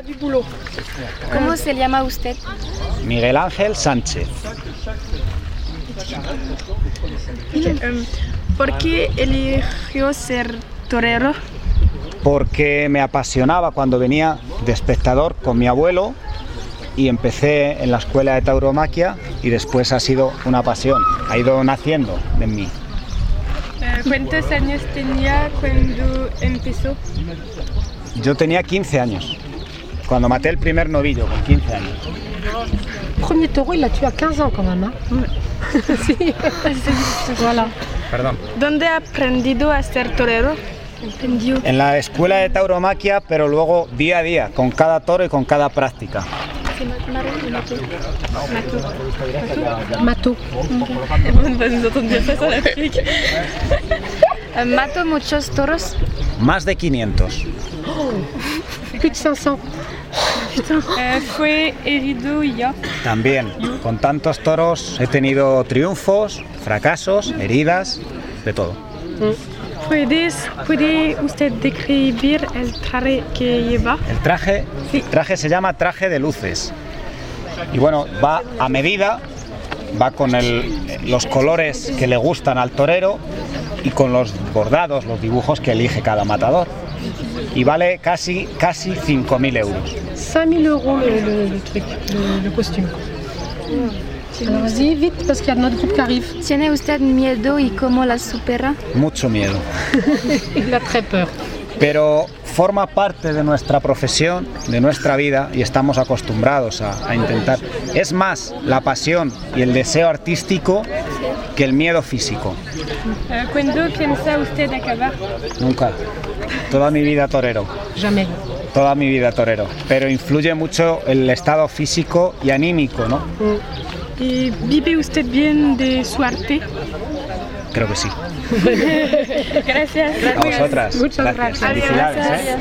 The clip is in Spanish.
¿Cómo se llama usted? Miguel Ángel Sánchez. ¿Por qué eligió ser torero? Porque me apasionaba cuando venía de espectador con mi abuelo y empecé en la escuela de tauromaquia y después ha sido una pasión, ha ido naciendo en mí. ¿Cuántos años tenía cuando empezó? Yo tenía 15 años, cuando maté el primer novillo, con 15 años. Premier taureau, il l'a tué à 15 ans quand même. Hein. Sí. Voilà. Perdón. ¿Dónde ha aprendido a ser torero? En la escuela de tauromaquia, pero luego día a día, con cada toro y con cada práctica. Mato. ¿Mato muchos toros? Más de 500. Plus de 500. ¿Fue herido ya? También, con tantos toros he tenido triunfos, fracasos, heridas, de todo. ¿Puede usted describir el traje que lleva? El traje se llama traje de luces. Y bueno, va a medida, va con los colores que le gustan al torero y con los bordados, los dibujos que elige cada matador. Y vale casi 5.000 euros. 5 000 € le truc, le costume. Alors vas-y, vite, parce qu'il y a notre groupe qui arrive. ¿Tiene usted miedo y cómo la supera? Mucho miedo. Il a très peur. Pero forma parte de nuestra profesión, de nuestra vida y estamos acostumbrados a intentar. Es más la pasión y el deseo artístico que el miedo físico. ¿Cuándo piensa usted acabar? Nunca. Toda mi vida torero. Jamais. Toda mi vida torero. Pero influye mucho el estado físico y anímico, ¿no? ¿Y vive usted bien de su arte? Creo que sí. Gracias. A vosotras. Muchas Gracias. gracias. Felicidades, ¿eh?